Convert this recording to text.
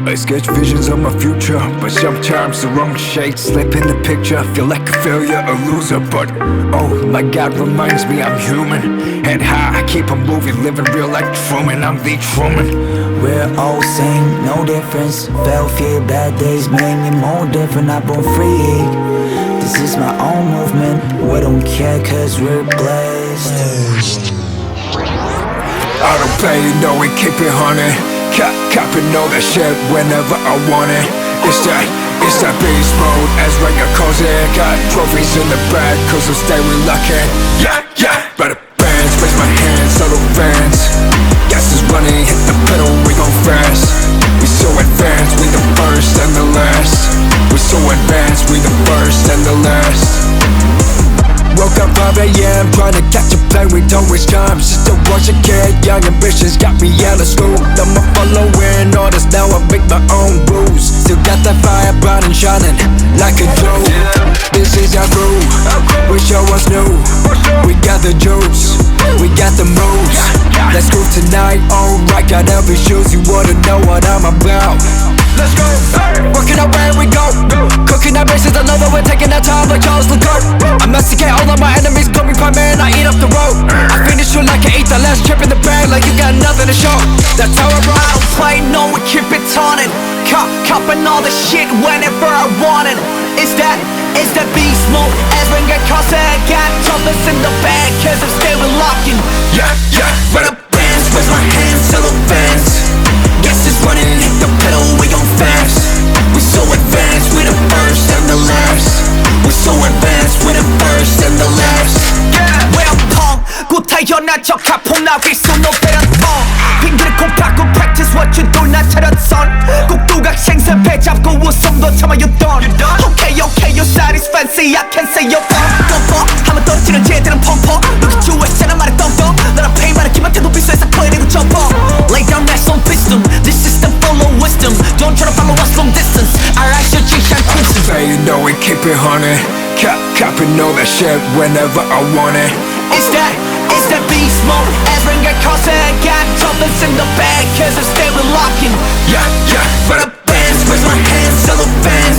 I sketch visions of my future, but sometimes the wrong shades slip in the picture. Feel like a failure, a loser, but oh my God, reminds me I'm human. Head high, I keep on moving, living real like Truman. I'm the Truman. We're all same, no difference. Fell fear, bad days made me more different. I born free. This is my own movement. We don't care cause we're blessed. I don't play, you know we keep it honey. Copping all that shit whenever I want it. It's that beast mode, as Raya calls it. Got trophies in the bag, cause I'm staying lucky. Yeah, better bands, raise my hands, subtle fans. Gas is running, hit the pedal, we gon' fast. We so advanced, we the first and the last. We so advanced, we the first and the last. Woke up 5 AM, trying to catch a plane, we don't waste time. Just a watch a kid, young ambitions got me out of school. I'm a following orders, now I make my own rules. Still got that fire bright and shining like a jewel. This is our crew, we show us new. We got the juice, we got the moves. Let's go tonight, alright, got every shoes. You wanna know what I'm about? Let's go, working out where we go. Cooking our bases, I know that we're taking our time like Charles Leclerc. I masticate all of my enemies, call me prime man, I eat up the road. I finish you like I ate the last chip in the bag, like you got nothing to show. That's how I roll. I don't play, no, we keep it taunted. Copping all the shit whenever I want it. It's that beast mode. As when get caught, I got troubles in the bag, cause I'm still locking. Yeah, run up bands, raise my hands, solo fans. Gas is running, hit the pedal, we gon' fast. We so advanced, we the first and the last. We so advanced, we the first and the last. Well, 곧 태어난 척 가품 나길 순 오페라터. 핑계를 꼭 바꿔 practice what you do 나 차렸선. 꼭두각 생선 배 잡고 웃음도 참아였던. Okay, your side is fancy, I can say you're 펌퍼. 하면 던지는 쟤들은 펌퍼. Look at you, 했잖아 말에 덤덤. 나랑 페이 말에 기만태도 비싸해서 거리고 점퍼. Lay down that song piston, this system full of wisdom. Don't try to follow us from distance. Alright, your G-Shan Crimson. Say you know we keep it honey. Copping all that shit whenever I want it. It's that beast mode. As when get caught, I got troubles in the bag, cause I'm still locking. Yeah, run up bands, raise my hands, solo fans.